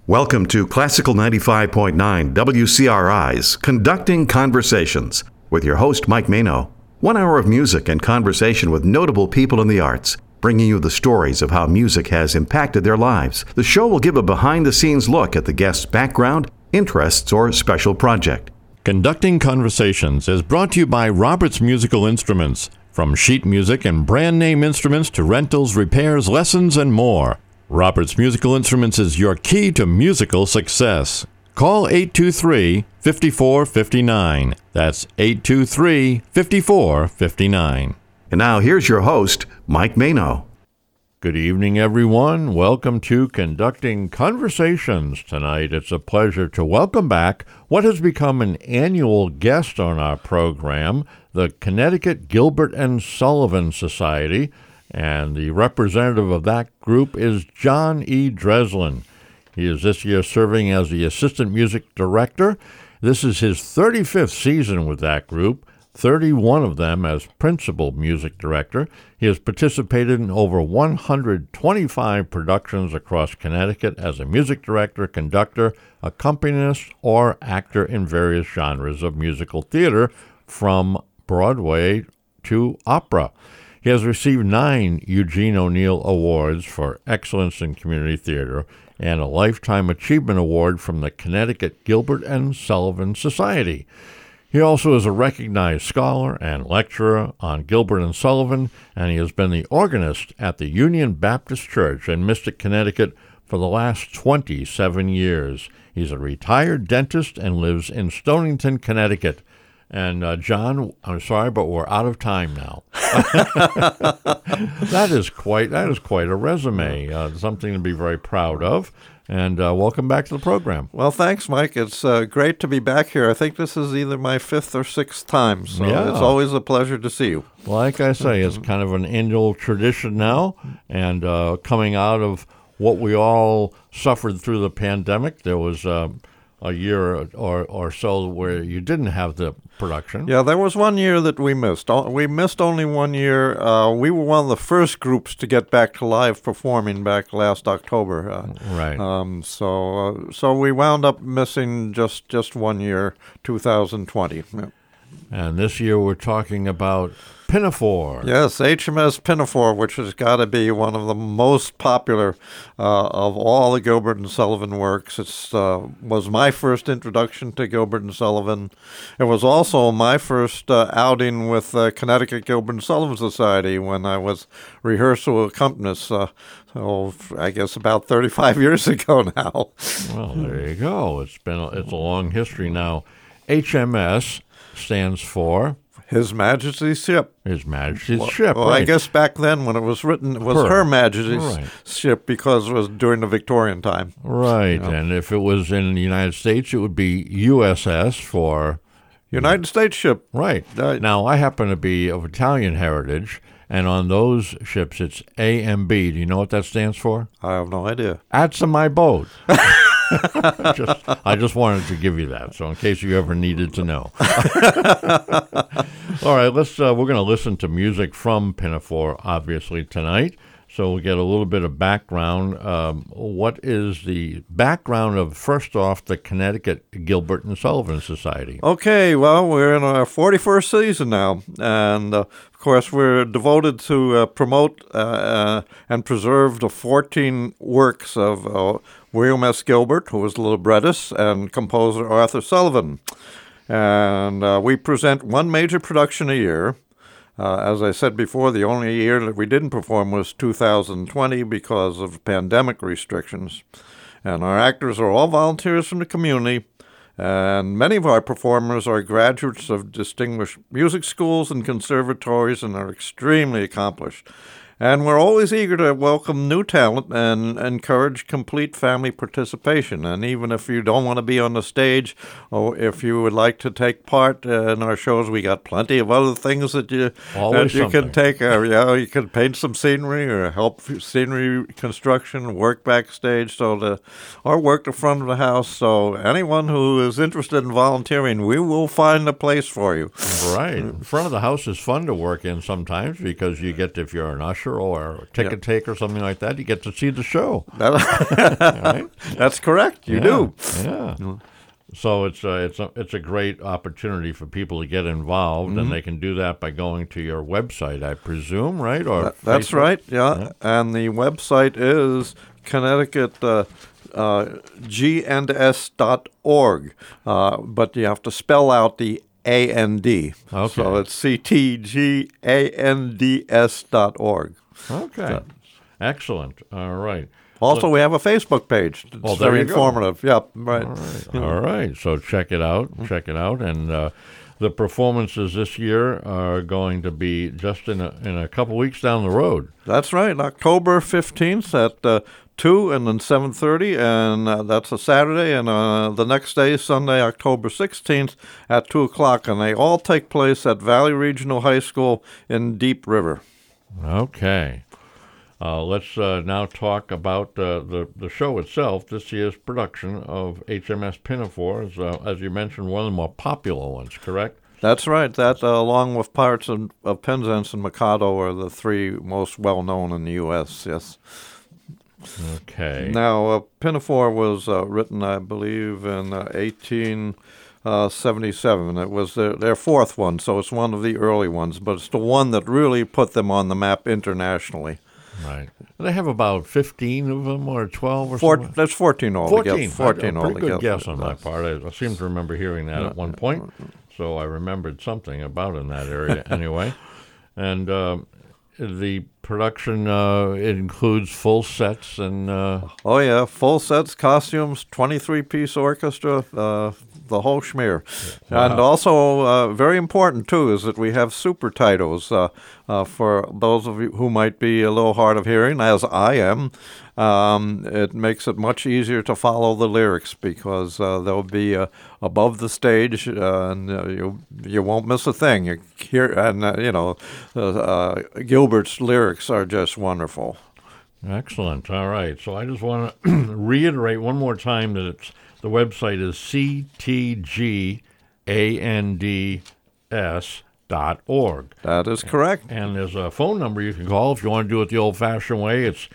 Welcome to Classical 95.9 WCRI's Conducting Conversations with your host, Mike Mano. 1 hour of music and conversation with notable people in the arts, bringing you the stories of how music has impacted their lives. The show will give a behind-the-scenes look at the guest's background, interests, or special project. Conducting Conversations is brought to you by Roberts Musical Instruments. From sheet music and brand name instruments to rentals, repairs, lessons, and more. Roberts Musical Instruments is your key to musical success. Call 823-5459. That's 823-5459. And now here's your host, Mike Mano. Good evening, everyone. Welcome to Conducting Conversations. Tonight, it's a pleasure to welcome back what has become an annual guest on our program, the Connecticut Gilbert and Sullivan Society. And the representative of that group is John E. Dreslin. He is this year serving as the Assistant Music Director. This is his 35th season with that group, 31 of them as Principal Music Director. He has participated in over 125 productions across Connecticut as a music director, conductor, accompanist, or actor in various genres of musical theater, from Broadway to opera. He has received 9 Eugene O'Neill Awards for excellence in community theater and a Lifetime Achievement Award from the Connecticut Gilbert and Sullivan Society. He also is a recognized scholar and lecturer on Gilbert and Sullivan, and he has been the organist at the Union Baptist Church in Mystic, Connecticut for the last 27 years. He's a retired dentist and lives in Stonington, Connecticut. And John, I'm sorry, but we're out of time now. That is quite a resume, something to be very proud of. And welcome back to the program. Well, thanks, Mike. It's great to be back here. I think this is either my 5th or 6th time, so It's always a pleasure to see you. Like I say, it's kind of an annual tradition now, and coming out of what we all suffered through the pandemic, there was a year or so where you didn't have the production. Yeah, there was 1 year that we missed. We missed only 1 year. We were one of the first groups to get back to live performing back last October. Right. So we wound up missing just 1 year, 2020. Yeah. And this year we're talking about Pinafore. Yes, HMS Pinafore, which has got to be one of the most popular of all the Gilbert and Sullivan works. It was my first introduction to Gilbert and Sullivan. It was also my first outing with Connecticut Gilbert and Sullivan Society when I was rehearsal accompanist. I guess about 35 years ago now. Well, there you go. It's a long history now. HMS stands for His Majesty's Ship. His Majesty's Ship. Well, right. I guess back then when it was written, it was Her Majesty's Ship because it was during the Victorian time. Right, you know. And if it was in the United States, it would be USS for United States Ship. Right. Now, I happen to be of Italian heritage, and on those ships, it's AMB. Do you know what that stands for? I have no idea. That's my boat. I just wanted to give you that, so in case you ever needed to know. All right, we're going to listen to music from Pinafore, obviously, tonight. So we'll get a little bit of background. What is the background of, first off, the Connecticut Gilbert and Sullivan Society? Okay, well, we're in our 41st season now, and of course we're devoted to promote and preserve the 14 works of William S. Gilbert, who was the librettist, and composer Arthur Sullivan. And we present one major production a year. As I said before, the only year that we didn't perform was 2020 because of pandemic restrictions. And our actors are all volunteers from the community, and many of our performers are graduates of distinguished music schools and conservatories and are extremely accomplished. And we're always eager to welcome new talent and encourage complete family participation. And even if you don't want to be on the stage, or if you would like to take part in our shows, we got plenty of other things that you can take. You can paint some scenery or help scenery construction, work backstage, or work the front of the house. So anyone who is interested in volunteering, we will find a place for you. Right. Front of the house is fun to work in sometimes because you get, if you're an usher watcher or a ticket taker, something like that, you get to see the show. Right? That's correct. You do. Yeah. So it's a great opportunity for people to get involved, and they can do that by going to your website, I presume, right? Or that's right. Yeah, and the website is Connecticut G&S.org, but you have to spell out the A-N-D. Okay. So it's CTGANDS.org. Okay. Excellent. All right. Also, we have a Facebook page. It's very informative. Yeah, right. All right. So check it out. And the performances this year are going to be just in a couple weeks down the road. That's right. October 15th at 2 and then 7:30, and that's a Saturday. And the next day, Sunday, October 16th at 2 o'clock. And they all take place at Valley Regional High School in Deep River. Okay. Let's now talk about the show itself. This year's production of HMS Pinafore is, as you mentioned, one of the more popular ones, correct? That's right. That, along with Pirates of Penzance and Mikado, are the three most well-known in the U.S., yes. Okay. Now, Pinafore was written, I believe, in 1877. It was their fourth one, so it's one of the early ones, but it's the one that really put them on the map internationally. Right. They have about 15 of them or 12 or something? There's 14 altogether. 14 a altogether. pretty good guess on my part. I seem to remember hearing that at one point, so I remembered something about in that area anyway. And the production it includes full sets and... Oh, yeah, full sets, costumes, 23-piece orchestra, the whole schmear. Wow. And also, very important, too, is that we have super titles for those of you who might be a little hard of hearing, as I am. It makes it much easier to follow the lyrics because they'll be above the stage, and you won't miss a thing. You hear, and Gilbert's lyrics are just wonderful. Excellent. All right. So I just want to reiterate one more time that the website is CTGANDS.org. That is correct. And there's a phone number you can call if you want to do it the old-fashioned way. It's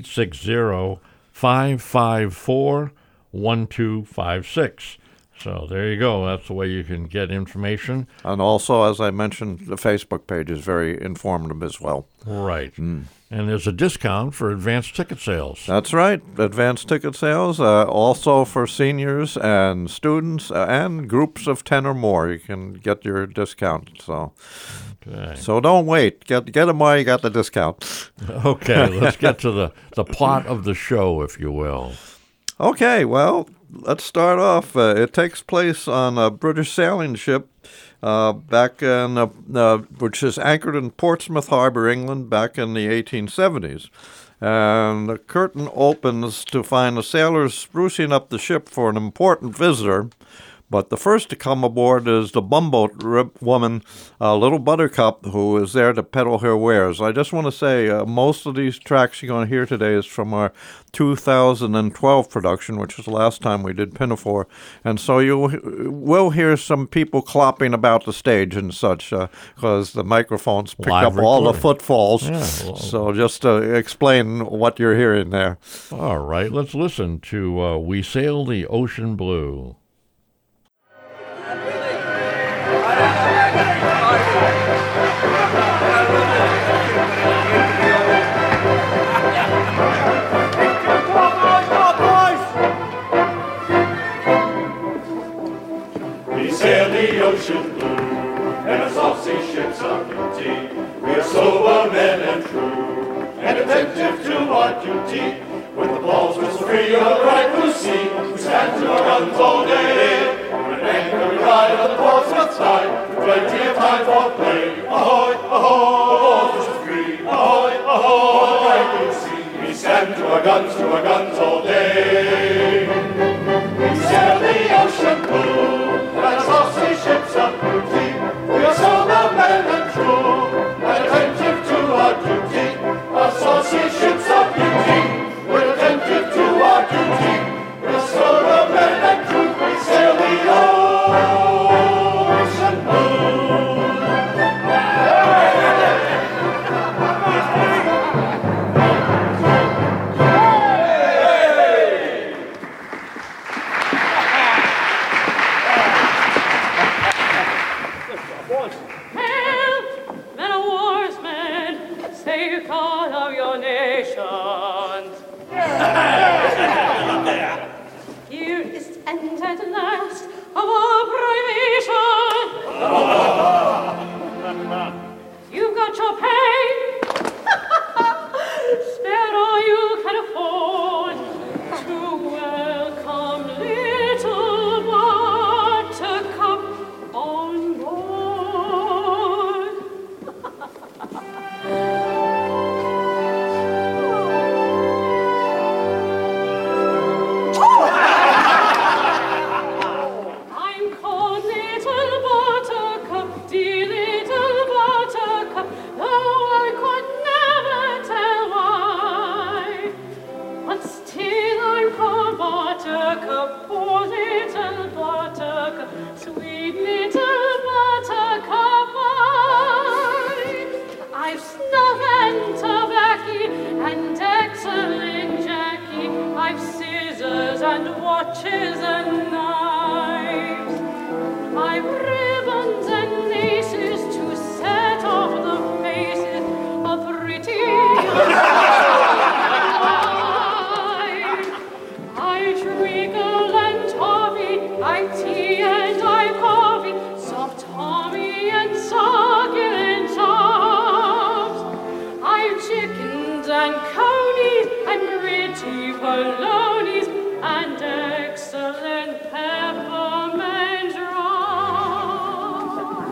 860-554-1256. So there you go. That's the way you can get information. And also, as I mentioned, the Facebook page is very informative as well. Right. And there's a discount for advanced ticket sales. That's right. Advanced ticket sales, also for seniors and students and groups of 10 or more. You can get your discount. So don't wait. Get them while you got the discount. Okay, let's get to the plot of the show, if you will. Okay, well, let's start off. It takes place on a British sailing ship back in, which is anchored in Portsmouth Harbor, England, back in the 1870s. And the curtain opens to find the sailors sprucing up the ship for an important visitor. But the first to come aboard is the bumboat woman, Little Buttercup, who is there to peddle her wares. I just want to say most of these tracks you're going to hear today is from our 2012 production, which is the last time we did Pinafore. And so you will hear some people clopping about the stage and such because the microphones pick up all the footfalls. Yeah, so just to explain what you're hearing there. All right, let's listen to We Sail the Ocean Blue. We sail the ocean blue, and our saucy ships are beauty. We are sober men and true, and attentive to our duty. With the balls whistle free on the bright blue sea, we stand to our guns all day. When an anchor we ride on the Portsmouth side, with plenty of time for play. Ahoy, ahoy, the balls whistle free. Ahoy, ahoy, on the bright blue sea, we stand to our guns all day. We sail the ocean blue, and our saucy ships of beauty. We are sober men and true, and attentive to our duty. Our saucy ships of beauty, we're attentive to our duty. We are sober men and true. at last of our privation. You've got your pay. Spare all you can afford to welcome little Buttercup on board. I'm called Little Buttercup, dear Little Buttercup, though I could never tell why. But still I'm called Buttercup, poor Little Buttercup, sweet Little Buttercup. I've snuff and tobacco and excellent Jackie. I've scissors and watches and knives. I've ribbons and laces to set off the faces of pretty wives. I treacle and toffee, I tea and I coffee, soft Tommy and succulent chops. I've chickens and conies and pretty polonies and excellent peppermint drops.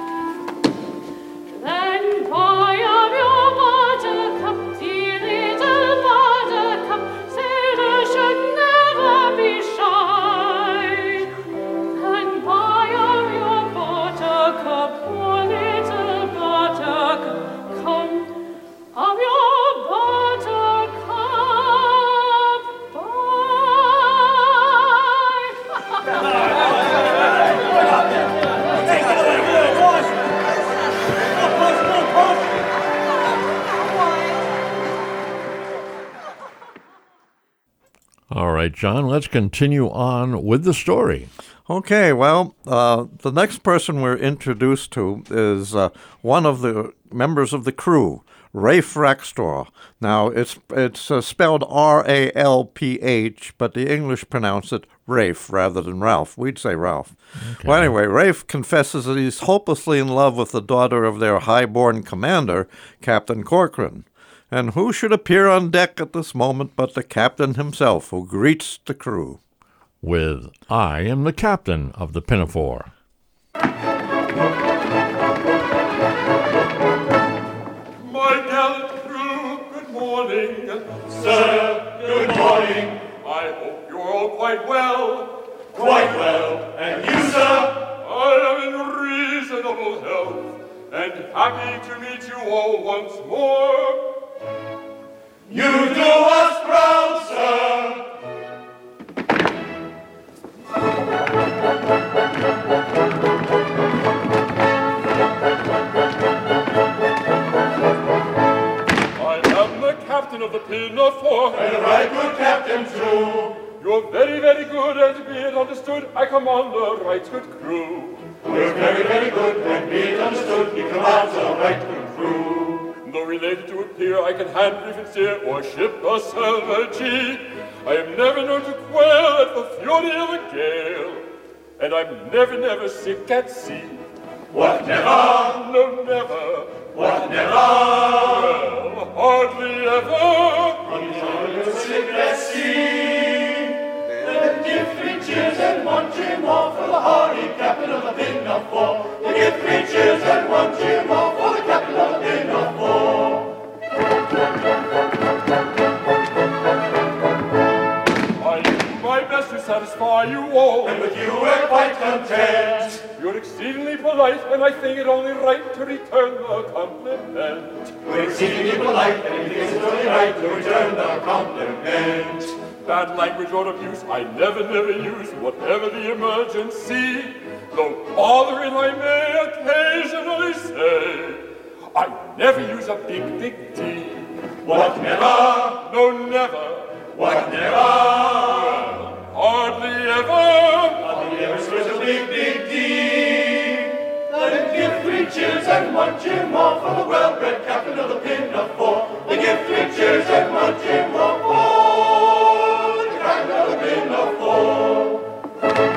Then buy of your Buttercup, dear Little Buttercup, sailors should never be shy. Then buy of your Buttercup, poor Little Buttercup, come of your Buttercup, All right, John, let's continue on with the story. Okay, well, the next person we're introduced to is one of the members of the crew, Rafe Rackstraw. Now, it's spelled R-A-L-P-H, but the English pronounce it Rafe rather than Ralph. We'd say Ralph. Okay. Well, anyway, Rafe confesses that he's hopelessly in love with the daughter of their high-born commander, Captain Corcoran. And who should appear on deck at this moment but the captain himself, who greets the crew with, "I am the captain of the Pinafore." My gallant crew, good morning. Sir, good morning. I hope you're all quite well. Quite well. And you, sir? I am in reasonable health, and happy to meet you all once more. You do us proud, sir. I am the captain of the Pinafore, and a right good captain too. You're very, very good, and be it understood, I command a right good crew. We're very, very good, and be it understood, we command a right good crew. Though related to a peer, I can hand, reef, and steer, or ship a salvagee. I am never known to quail at the fury of a gale, and I'm never, never sick at sea. What, never? No, never. What, never? Well, hardly ever. You're sick at sea. Then give 3 cheers and 1 cheer more for the hardy captain of the Pinafore. Then give 3 cheers and 1 cheer more for the captain of the Pinafore. I do my best to satisfy you all, and with you we're quite content. You're exceedingly polite, and I think it only right to return the compliment. We're exceedingly polite, and I think it's only right to return the compliment. Bad language or abuse I never, never use, whatever the emergency. Though bothering I may occasionally say, I never use a big, big D. What, never? No, never. What, never? Well, hardly ever. Hardly ever so a big, big D. Let him give 3 cheers and 1 cheer more for the well-bred captain of the Pinafore. They give 3 cheers and 1 cheer more for the captain of the Pinafore.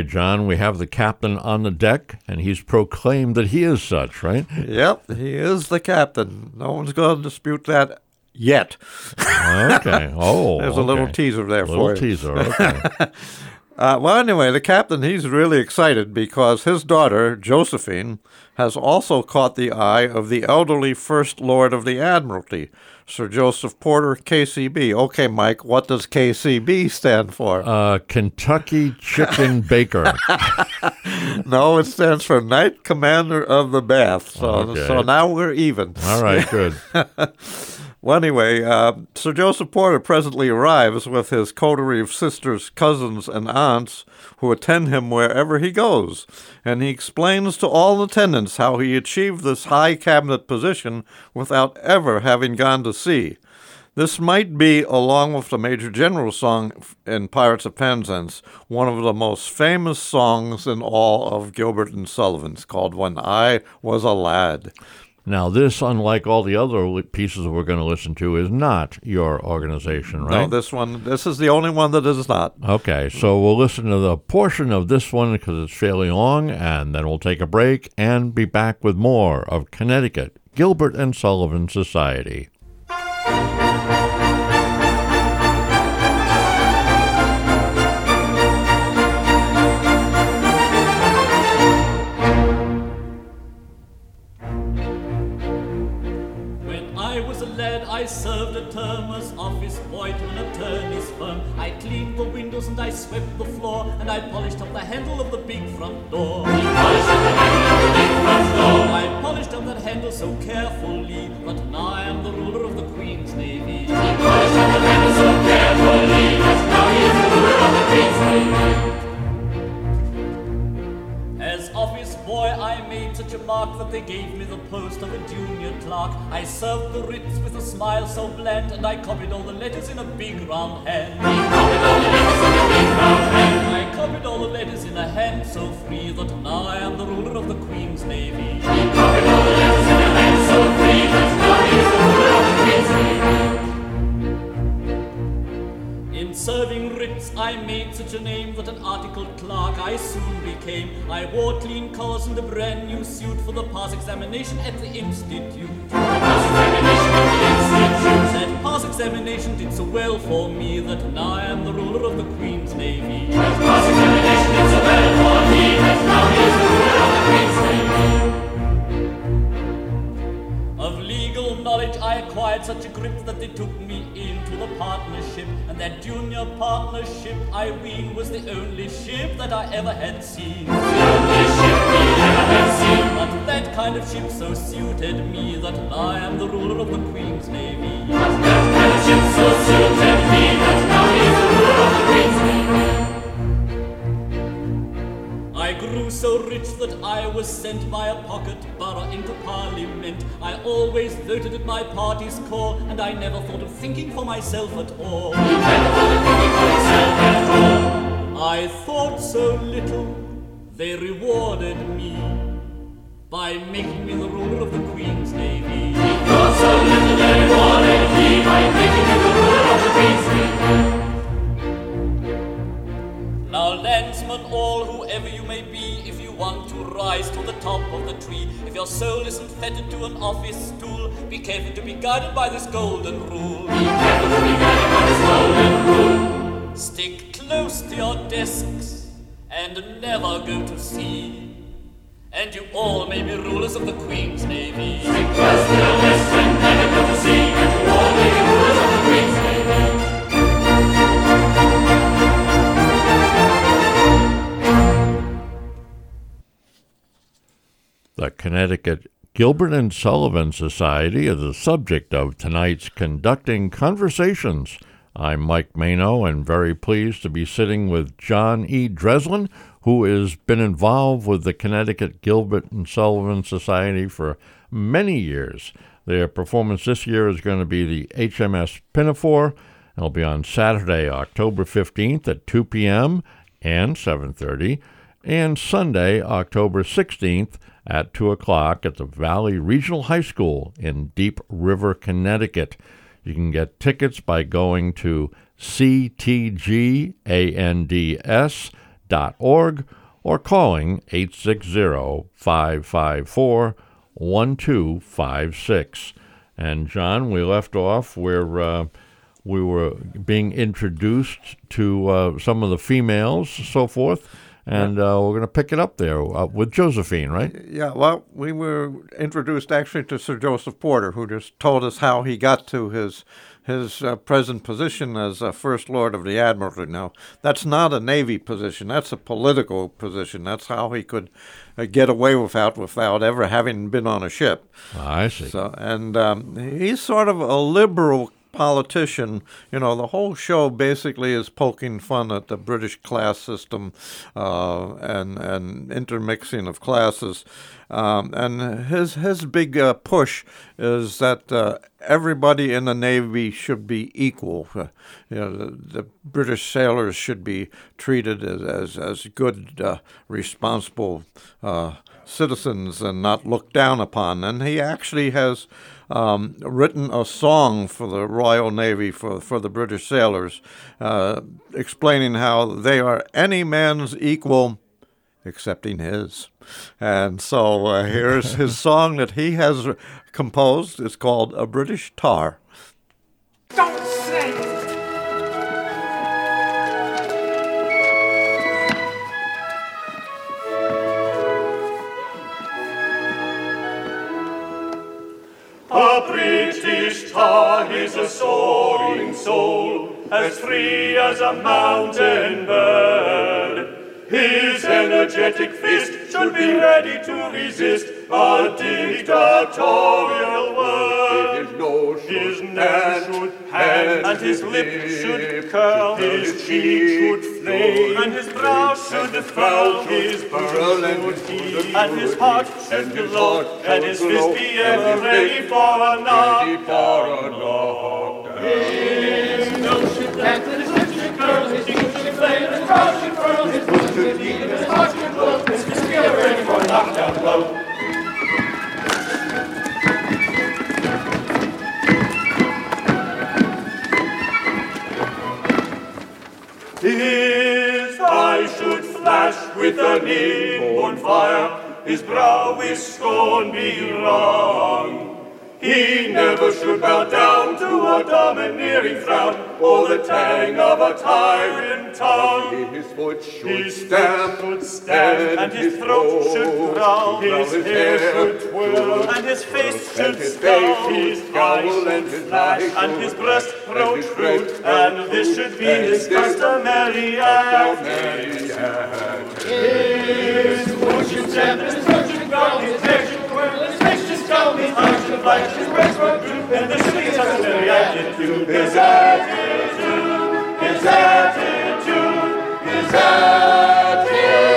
John, we have the captain on the deck, and he's proclaimed that he is such, right? Yep, he is the captain. No one's going to dispute that yet. Okay. Oh, There's a little teaser there for you. Little teaser, okay. Well, anyway, the captain, he's really excited because his daughter, Josephine, has also caught the eye of the elderly First Lord of the Admiralty, Sir Joseph Porter, KCB. Okay, Mike, what does KCB stand for? Kentucky Chicken Baker. No, it stands for Knight Commander of the Bath. So now we're even. All right, good. Well, anyway, Sir Joseph Porter presently arrives with his coterie of sisters, cousins, and aunts who attend him wherever he goes, and he explains to all attendants how he achieved this high cabinet position without ever having gone to sea. This might be, along with the Major General song in Pirates of Penzance, one of the most famous songs in all of Gilbert and Sullivan's, called When I Was a Lad. Now, this, unlike all the other pieces we're going to listen to, is not your organization, right? No, this is the only one that is not. Okay, so we'll listen to the portion of this one because it's fairly long, and then we'll take a break and be back with more of Connecticut Gilbert and Sullivan Society. I served a term as office boy to an attorney's firm. I cleaned the windows and I swept the floor, and I polished up the handle of the big front door. I polished up that handle so carefully that now I am the ruler of the Queen's Navy. He polished up that handle so carefully that now he is the ruler of the Queen's Navy. As office boy, I made such a mark that they gave me the post of a junior clerk. I served the writs with a smile so bland, and I copied all the letters in a big round hand. I copied all the letters in a hand so free that now I am the ruler of the Queen's Navy. He copied all the letters in a hand so free that now he is the ruler of the Queen's Navy. In serving writs, I made such a name that an articled clerk I soon became. I wore clean collars and a brand new suit for the pass examination at the Institute. That pass examination did so well for me that now I am the ruler of the Queen's Navy. That pass examination did so well for me that now he is the ruler of the Queen's Navy. Of legal knowledge I acquired such a grip that they took me into the partnership, and that junior partnership, I ween, was the only ship that I ever had seen. The only ship we ever had seen. But that kind of ship so suited me that now I am the ruler of the Queen's Navy. But that kind of ship so suited me that now he is the ruler of the Queen's Navy. I grew so rich that I was sent by a pocket borough into Parliament. I always voted at my party's call, and I never thought of thinking for myself at all. I thought so little, they rewarded me by making me the ruler of the Queen's Navy. I thought so little, they rewarded me by making me the ruler of the Queen's Navy. Now, landsmen all, whoever you may be, if you want to rise to the top of the tree, if your soul isn't fettered to an office stool, be careful to be guided by this golden rule. Be careful to be guided by this golden rule. Stick close to your desks and never go to sea, and you all may be rulers of the Queen's Navy. Stick close to your desks and never go to sea, and you all may be rulers of the Queen's Navy. The Connecticut Gilbert and Sullivan Society is the subject of tonight's Conducting Conversations. I'm Mike Mano, and very pleased to be sitting with John E. Dreslin, who has been involved with the Connecticut Gilbert and Sullivan Society for many years. Their performance this year is going to be the HMS Pinafore. It'll be on Saturday, October 15th at 2 p.m. and 7:30, and Sunday, October 16th at 2 o'clock at the Valley Regional High School in Deep River, Connecticut. You can get tickets by going to ctgands.org or calling 860-554-1256. And John, we left off where we were being introduced to some of the females, so forth, and we're going to pick it up there with Josephine, right? Yeah, well, we were introduced actually to Sir Joseph Porter, who just told us how he got to his present position as First Lord of the Admiralty. Now, that's not a Navy position. That's a political position. That's how he could get away without ever having been on a ship. I see. So, and he's sort of a liberal politician. You know, the whole show basically is poking fun at the British class system and intermixing of classes. And his big push is that everybody in the Navy should be equal. The British sailors should be treated as good, responsible citizens and not looked down upon. And he actually has written a song for the Royal Navy, for the British sailors, explaining how they are any man's equal excepting his. And so here's his song that he has composed. It's called A British Tar. Don't say it. A British tar is a soaring soul, as free as a mountain bird. His energetic fist should be ready to resist a dictatorial word. His nose should hang, and his lip should curl. His cheek should flame, and his brow should frown. His burl should heat, and his heart should glow, and his fist be ever ready for a knock. His nose should dance, and his lip should curl. His cheek should flame, and his brow should frown. His burl should heat, and his heart should glow, and his fist be ever ready for a knockdown blow. His eyes should flash with an inborn fire, his brow with scorn be wrung. He never should bow down to a domineering frown, or the tang of a tyrant tongue. His foot should stamp, and his throat should growl. His hair should twirl, and his face should scowl. His eyes should flash, and his breast protrude, and this should be his customary act. His foot should stamp, and his throat should growl. His hair should twirl, and his face should scowl. His eyes should flash, his breast protrude, and this should be his customary attitude. His attitude, his attitude, his attitude.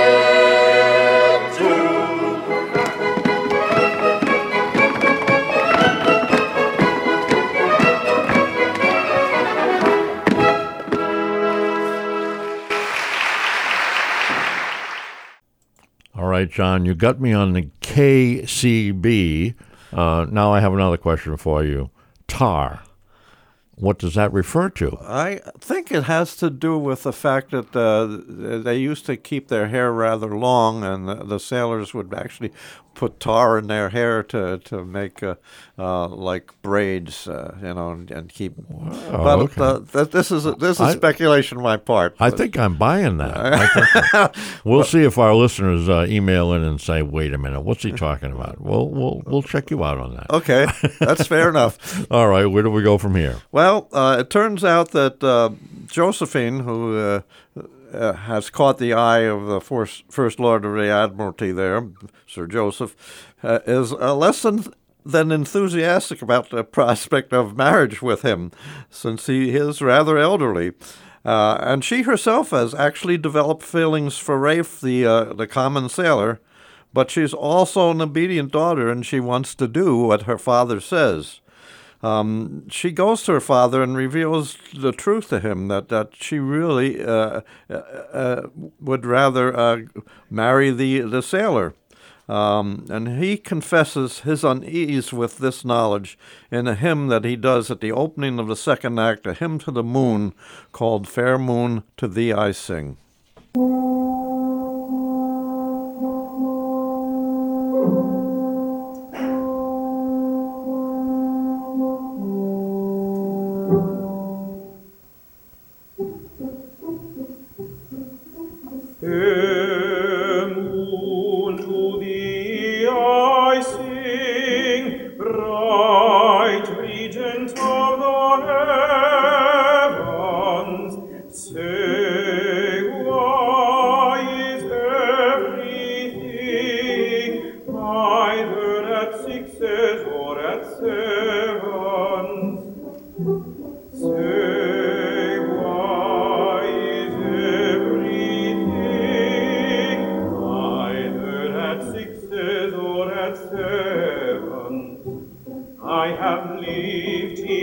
All right, John, you got me on the KCB. Now I have another question for you. Tar. What does that refer to? I think it has to do with the fact that they used to keep their hair rather long, and the sailors would actually put tar in their hair to make like braids, and keep. Wow, but okay. This is speculation on my part. I think I'm buying that. We'll see if our listeners email in and say, "Wait a minute, what's he talking about?" We'll check you out on that. Okay, that's fair enough. All right, where do we go from here? Well, it turns out that Josephine, who has caught the eye of the First Lord of the Admiralty there, Sir Joseph, is less than enthusiastic about the prospect of marriage with him, since he is rather elderly. And she herself has actually developed feelings for Rafe, the common sailor, but she's also an obedient daughter, and she wants to do what her father says. She goes to her father and reveals the truth to him, that she really would rather marry the sailor. And he confesses his unease with this knowledge in a hymn that he does at the opening of the second act, a hymn to the moon called Fair Moon, to Thee I Sing.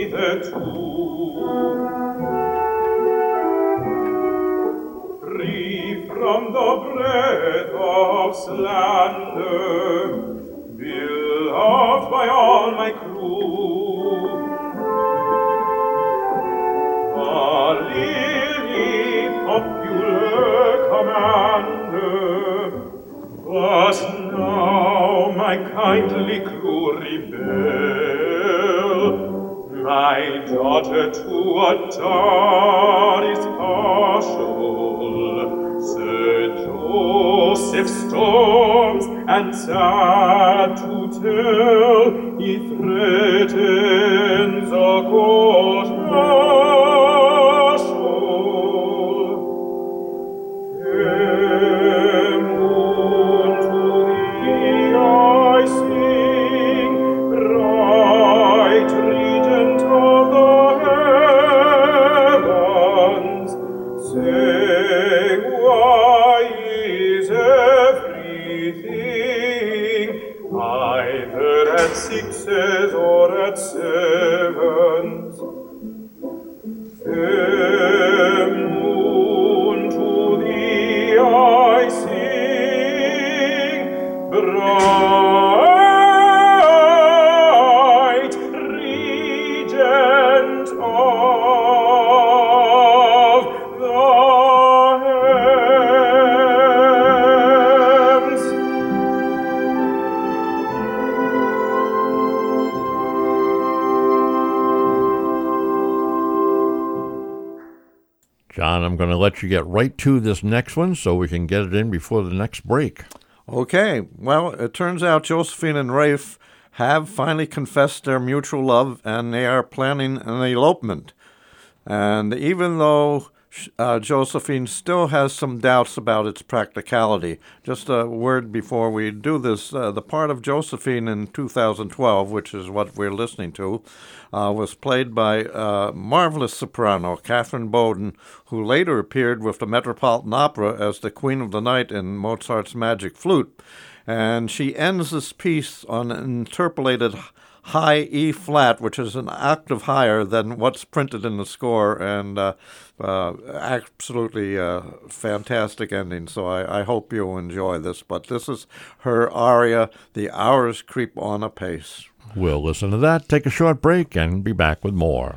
the two. Free from the breath of slander, beloved by all my crew, a lily popular commander, but now my kindly crew rebel. My daughter to a dar is partial. Sir Joseph storms, and sad to tell, he threatens a court martial. Fair moon, to thee I sing, bright regent of the heavens, say why is everything either at sixes or at sevens? Fair moon, to thee I sing, bright regent of the heavens. John, I'm going to let you get right to this next one so we can get it in before the next break. Okay, well, it turns out Josephine and Rafe have finally confessed their mutual love, and they are planning an elopement. And even though Josephine still has some doubts about its practicality, just a word before we do this, the part of Josephine in 2012, which is what we're listening to, was played by marvelous soprano Catherine Bowden, who later appeared with the Metropolitan Opera as the Queen of the Night in Mozart's Magic Flute. And she ends this piece on an interpolated high E flat, which is an octave higher than what's printed in the score, and absolutely fantastic ending. So I hope you'll enjoy this. But this is her aria, "The Hours Creep on Apace." We'll listen to that, take a short break, and be back with more.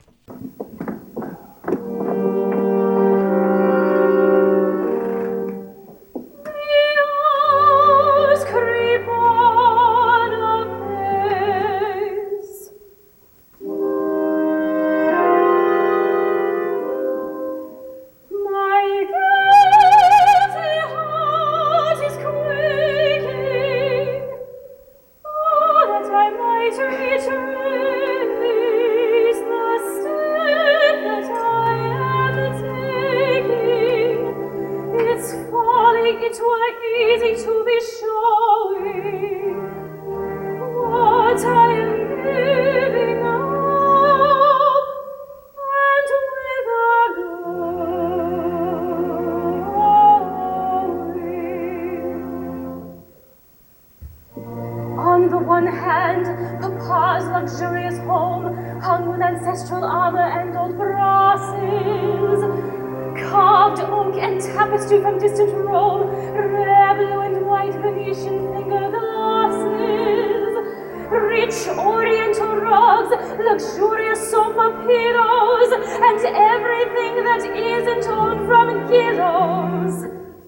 Ancestral armor and old brasses, carved oak and tapestry from distant Rome, rare blue and white Venetian finger glasses, rich oriental rugs, luxurious sofa pillows, and everything that isn't owned from Giro's.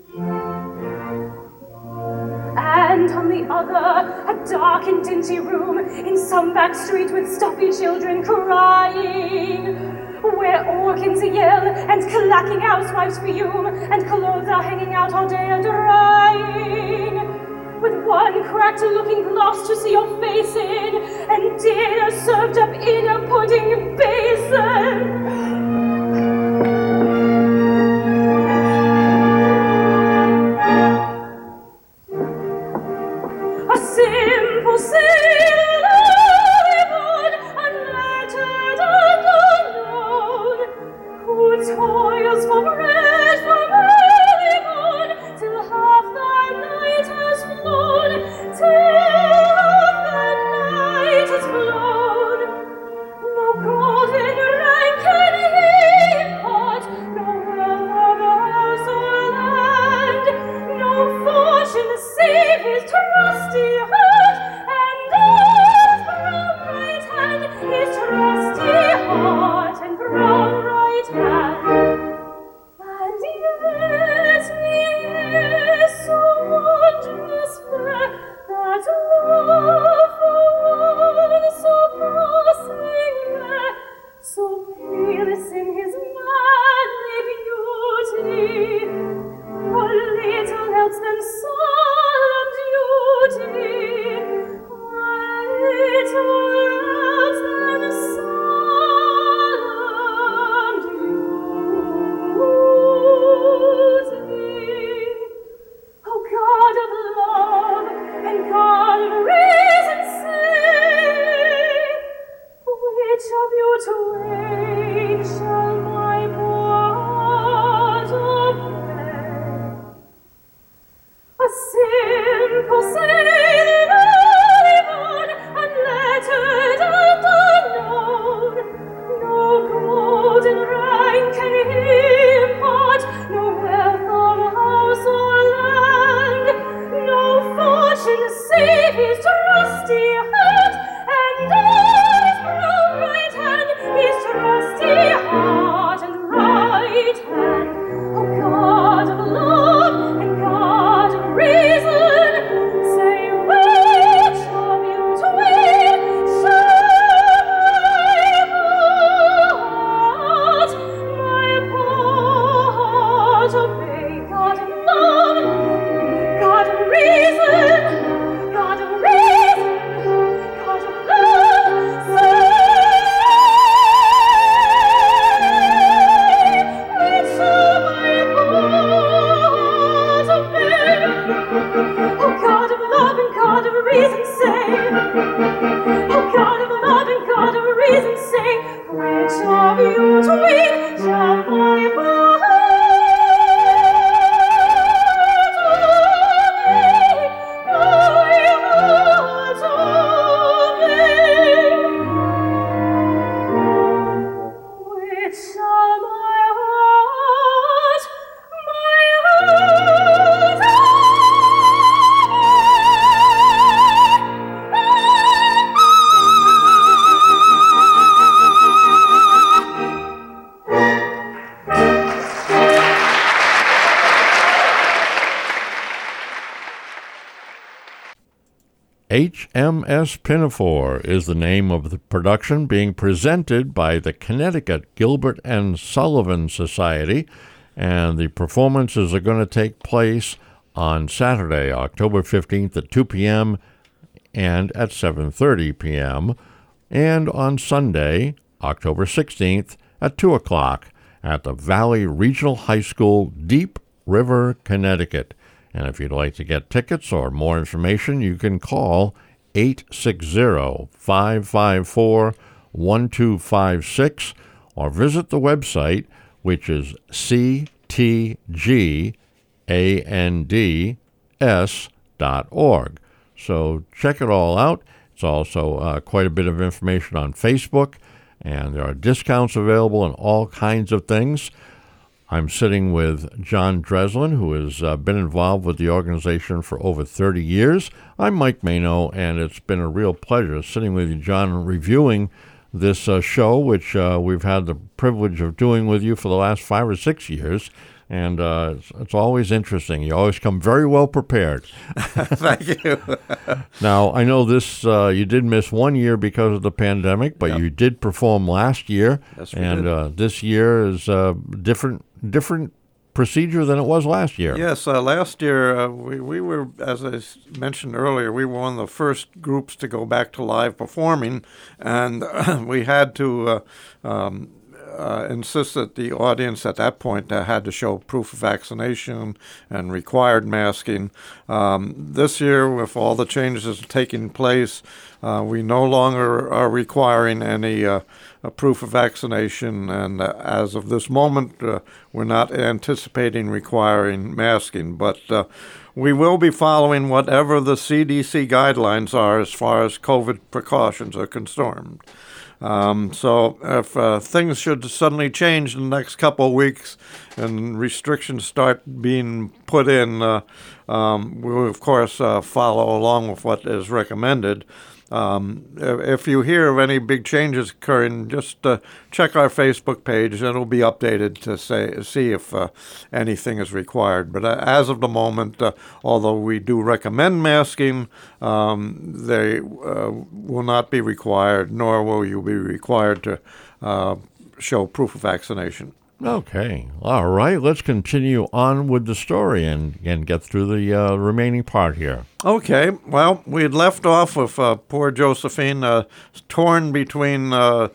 And on the other, a dark and dingy room in some back street with stuffy children crying, where organs yell and clacking housewives fume, and clothes are hanging out all day and drying, with one cracked-looking glass to see your face in, and dinner served up in a pudding basin. A simple sailor born, unlettered and unknown, who toils for bread from early morn till half the night has flown, till half the night has flown. No golden HMS Pinafore is the name of the production being presented by the Connecticut Gilbert and Sullivan Society, and the performances are going to take place on Saturday, October 15th at 2 p.m. and at 7:30 p.m., and on Sunday, October 16th at 2 o'clock at the Valley Regional High School, Deep River, Connecticut. And if you'd like to get tickets or more information, you can call 860-554-1256 or visit the website, which is ctgands.org. So check it all out. It's also quite a bit of information on Facebook, and there are discounts available and all kinds of things. I'm sitting with John Dreslin, who has been involved with the organization for over 30 years. I'm Mike Mano, and it's been a real pleasure sitting with you, John, reviewing this show, which we've had the privilege of doing with you for the last 5 or 6 years. And it's always interesting. You always come very well prepared. Thank you. Now, I know this you did miss 1 year because of the pandemic, but you did perform last year. Yes, we did. This year is different procedure than it was last year. Yes, last year we were, as I mentioned earlier, we were one of the first groups to go back to live performing, and we had to insist that the audience at that point had to show proof of vaccination and required masking. This year, with all the changes taking place, we no longer are requiring any proof of vaccination, and as of this moment, we're not anticipating requiring masking, but we will be following whatever the CDC guidelines are as far as COVID precautions are concerned. So if things should suddenly change in the next couple of weeks and restrictions start being put in, we'll, of course, follow along with what is recommended. If you hear of any big changes occurring, just check our Facebook page, and it'll be updated to see if anything is required. But as of the moment, although we do recommend masking, they will not be required, nor will you be required to show proof of vaccination. Okay. All right. Let's continue on with the story and get through the remaining part here. Okay. Well, we had left off with poor Josephine torn between her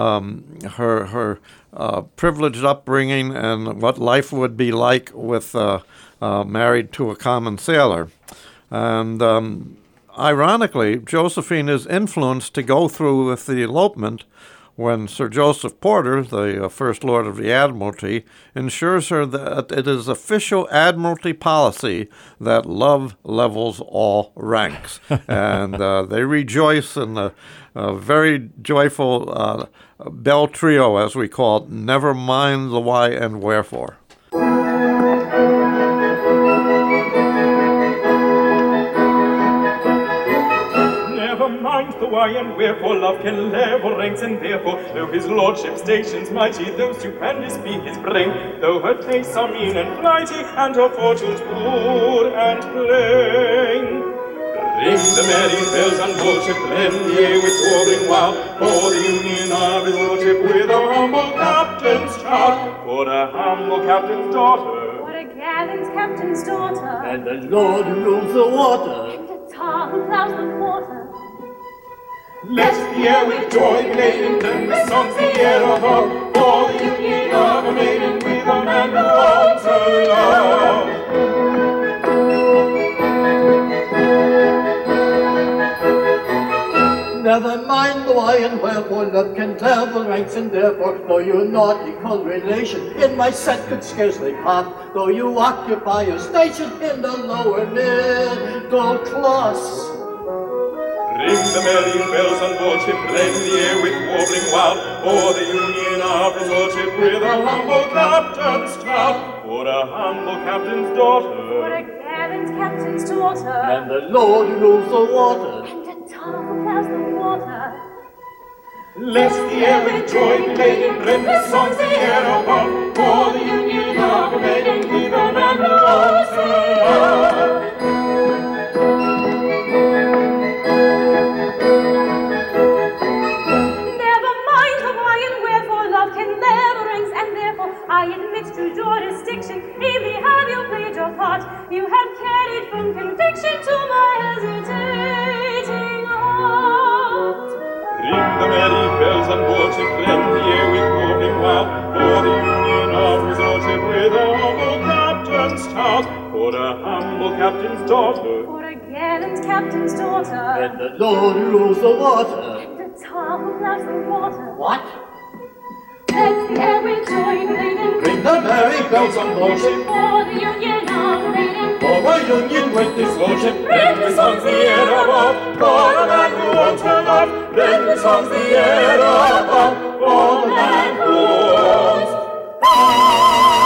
privileged upbringing and what life would be like with married to a common sailor. And ironically, Josephine is influenced to go through with the elopement when Sir Joseph Porter, the First Lord of the Admiralty, ensures her that it is official Admiralty policy that love levels all ranks. And they rejoice in a very joyful bell trio, as we call it, never mind the why and wherefore. Mind the why and wherefore love can level ranks, and therefore, though his lordship's station's mighty, though stupendous be his brain, though her tastes are mean and flighty, and her fortunes poor and plain. Ring the merry bells and lordship, blend the air with warbling wild, for the union of his lordship with a humble captain's child, for a humble captain's daughter, What a gallant captain's daughter, and the Lord who rules the water, and the tar who plows the water. Let the air with joy be laden, and with songs the air of hope, for the union of a maiden with a man who owns her love. never mind the why and wherefore love can tell the ranks, and therefore, though you're not equal relation, in my set could scarcely part, though you occupy a station in the lower middle class. Ring the merry bells on board ship, blend the air with warbling wild, for the union of his lordship with a humble captain's child, for a humble captain's daughter, What a gallant captain's daughter, And the Lord who rules the water, and the tar who plows the water. Let the air with joy be laden, rend with songs the air above, for the union of a maiden with a man who owns her love. I admit to jurisdiction, if you have you played your part, you have carried from conviction to my hesitating heart. Ring the merry bells and board ship, blend the air with warbling wild, for the union of his lordship with a humble captain's child, for a humble captain's daughter, For a gallant captain's daughter, and the Lord who rules the water. and the tar who plows the water. What? Let the air with joy be laden, Ring the merry bells on board ship, for the union of a maiden. for my union with his lordship, ring the songs the air above, for a man who owns her love, ring the songs the air above, for the man who owns her love.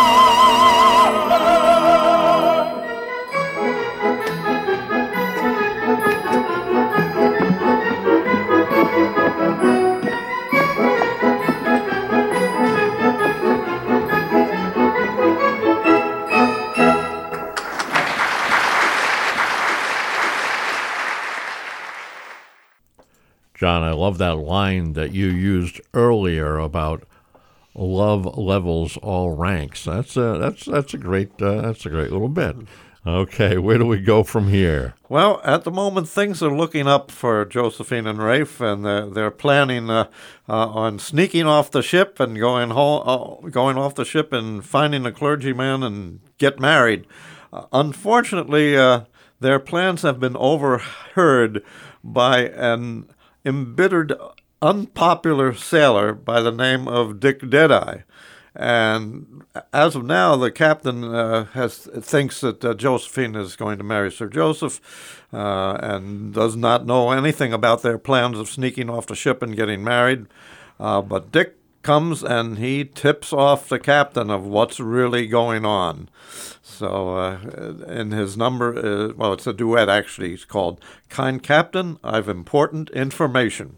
John, I love that line that you used earlier about love levels all ranks. That's a great little bit. Okay, where do we go from here? Well, at the moment, things are looking up for Josephine and Rafe, and they're planning on sneaking off the ship and going off the ship and finding a clergyman and get married. Unfortunately, their plans have been overheard by an embittered, unpopular sailor by the name of Dick Deadeye. And as of now, the captain thinks that Josephine is going to marry Sir Joseph and does not know anything about their plans of sneaking off the ship and getting married. But Dick comes and he tips off the captain of what's really going on. So in his number, well, it's a duet actually. It's called "Kind Captain, I've Important Information."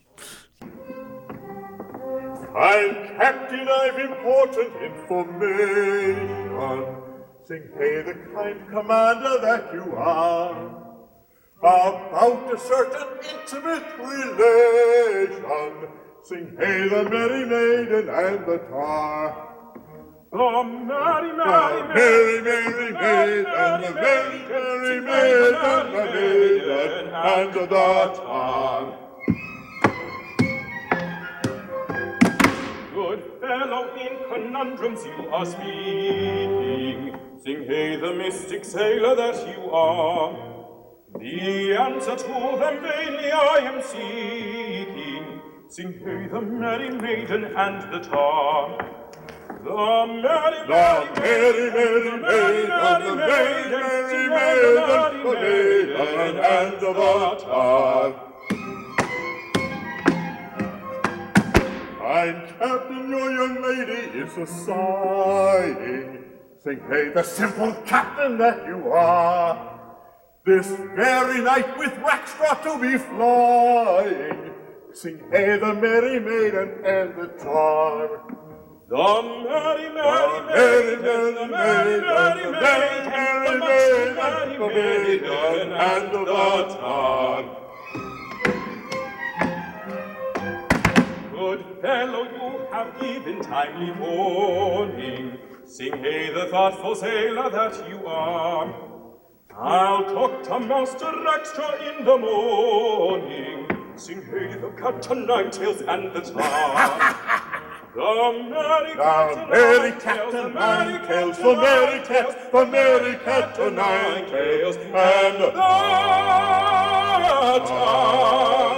Kind Captain, I've important information. Sing hey, the kind commander that you are, about a certain intimate relation. Sing hey, the merry maiden and the tar. The merry, Merry, merry maid, and the merry, merry maid, and the maiden, and the tar. Good fellow, in conundrums you are speaking. Sing hey, the mystic sailor that you are. The answer to them vainly I am seeking. Sing hey, the merry maiden and the tar. The merry maiden, the maiden and the tar. Kind captain, your young lady is a-sighing. Sing hey, the simple captain that you are. This very night with Rackstraw to be flying. Sing hey, the merry maiden and the tar. The merry maiden and the tar. Good fellow, you have given timely warning. Sing hey, the thoughtful sailor that you are. I'll talk to Master Rackstraw in the morning. Sing hey, the cat o' nine tails and the tar. The merry cat o' nine tails, the merry cat o' nine tails, and the tar.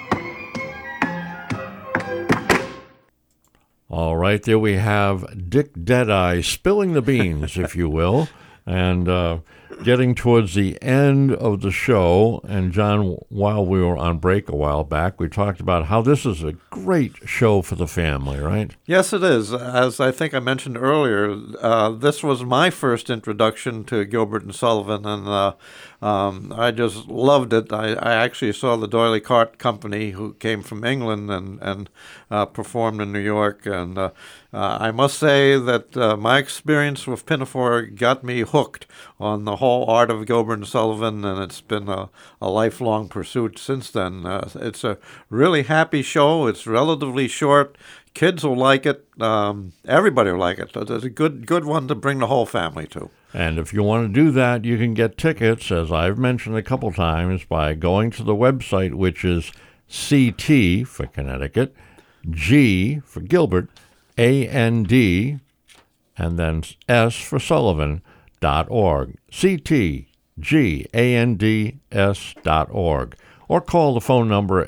All right, there we have Dick Deadeye spilling the beans, if you will, and getting towards the end of the show. And John, while we were on break a while back, we talked about how this is a great show for the family, right? Yes, it is. As I think I mentioned earlier, this was my first introduction to Gilbert and Sullivan, and I just loved it. I actually saw the D'Oyly Carte Company, who came from England and performed in New York. And I must say that my experience with Pinafore got me hooked on the whole art of Gilbert and Sullivan, and it's been a lifelong pursuit since then. It's a really happy show. It's relatively short. Kids will like it. Everybody will like it. It's a good one to bring the whole family to. And if you want to do that, you can get tickets, as I've mentioned a couple times, by going to the website, which is CT for Connecticut, G for Gilbert, AND, and then S for Sullivan.org. CTGANDS.org. Or call the phone number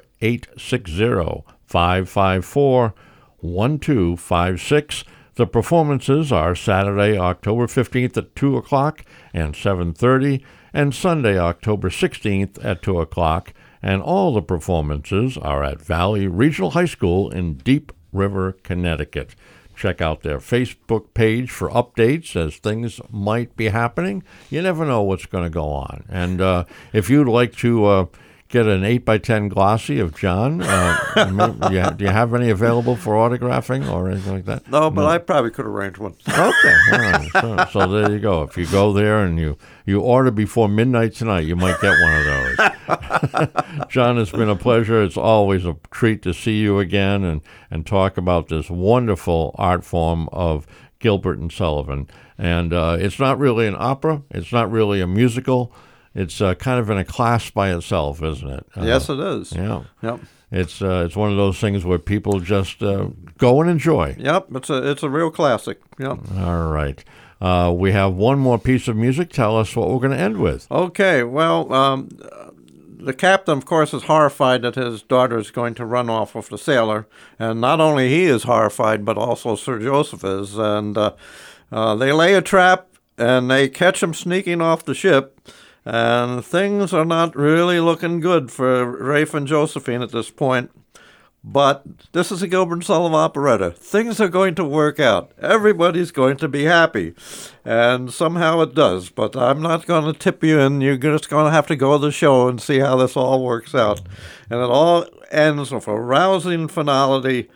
860-554-1256. The performances are Saturday, October 15th at 2 o'clock and 7:30, and Sunday, October 16th at 2 o'clock. And all the performances are at Valley Regional High School in Deep River, Connecticut. Check out their Facebook page for updates as things might be happening. You never know what's going to go on. And if you'd like to get an 8x10 glossy of John, do you have any available for autographing or anything like that? No, but I probably could arrange one. Okay, all right. So there you go. If you go there and you order before midnight tonight, you might get one of those. John, it's been a pleasure. It's always a treat to see you again and talk about this wonderful art form of Gilbert and Sullivan. And it's not really an opera. It's not really a musical. It's kind of in a class by itself, isn't it? Yes, it is. Yeah. Yep. It's one of those things where people just go and enjoy. Yep. It's a real classic. Yep. All right. We have one more piece of music. Tell us what we're going to end with. Okay. Well, the captain, of course, is horrified that his daughter is going to run off with the sailor. And not only he is horrified, but also Sir Joseph is. And they lay a trap, and they catch him sneaking off the ship. And things are not really looking good for Rafe and Josephine at this point. But this is a Gilbert and Sullivan operetta. Things are going to work out. Everybody's going to be happy. And somehow it does. But I'm not going to tip you in. You're just going to have to go to the show and see how this all works out. And it all ends with a rousing finale,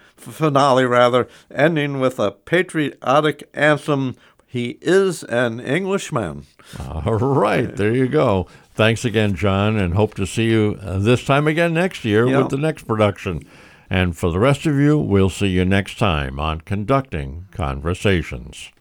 ending with a patriotic anthem. He is an Englishman. All right, there you go. Thanks again, John, and hope to see you this time again next year with the next production. And for the rest of you, we'll see you next time on Conducting Conversations.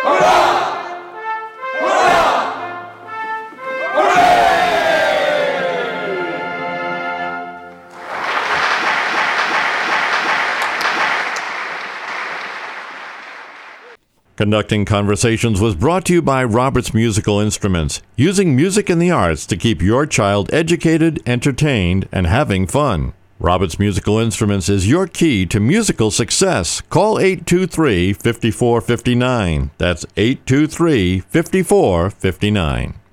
Conducting Conversations was brought to you by Roberts Musical Instruments, using music in the arts to keep your child educated, entertained, and having fun. Roberts Musical Instruments is your key to musical success. Call 823-5459. That's 823-5459.